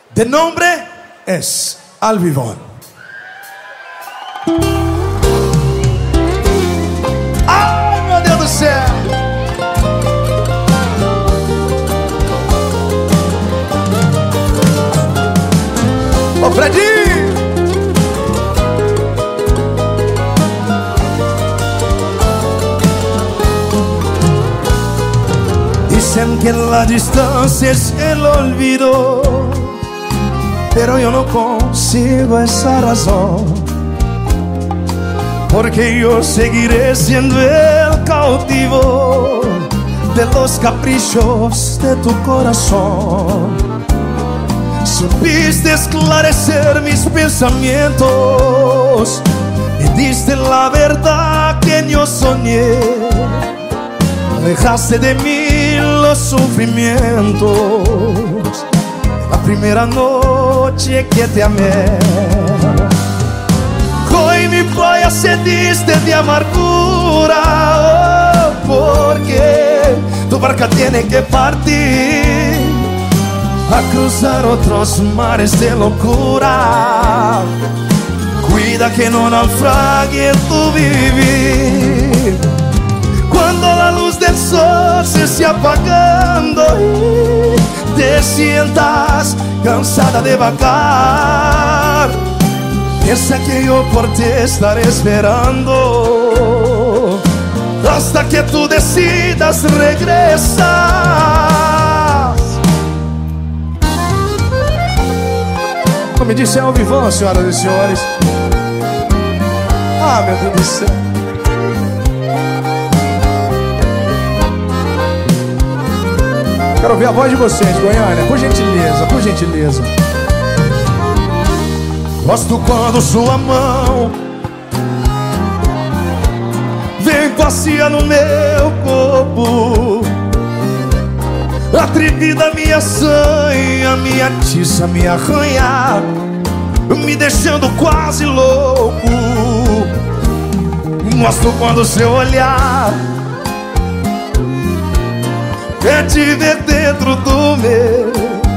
De nombre es Alvivón. Ai, meu Deus do céu! Ô, Fredinho! Dicen que la distancia es el olvido, pero yo no consigo esa razón, porque yo seguiré siendo el cautivo de los caprichos de tu corazón. Supiste esclarecer mis pensamientos y diste la verdad que yo soñé. Alejaste de mí los sufrimientos la primera noche que te amé. Hoy mi playa se diste de amargura, porque tu barca tiene que partir a cruzar otros mares de locura. Cuida que no naufrague tu vivir. Cuando la luz del sol se esté apagando y te sientas cansada de vagar, piensa que yo por ti estaré esperando hasta que tú decidas regresar. Como disse Alvivão, senhoras e senhores. Ah, meu Deus do céu. Quero ouvir a voz de vocês, Goiânia, por gentileza, por gentileza. Gosto quando sua mão vem passear no meu corpo, atrevida minha sanha, minha atiça, me arranhar, me deixando quase louco. Gosto quando seu olhar é te ver dentro do meu.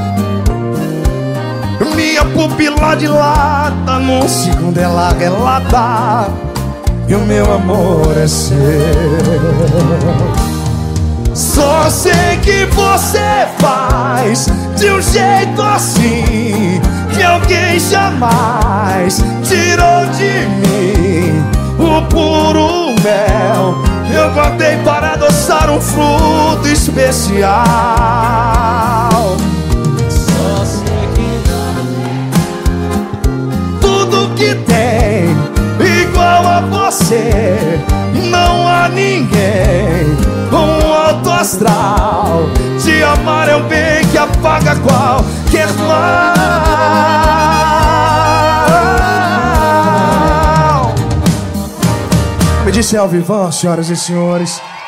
Minha pupila dilata, num segundo ela relata, e o meu amor é seu. Só sei que você faz de um jeito assim que alguém jamais tirou de mim o puro mel. Eu guardei para adoçar um fruto especial. Só sei que tudo que tem igual a você, não há ninguém com alto astral. Te amar é um bem que apaga qualquer mal. Me disse Alvivão, senhoras e senhores.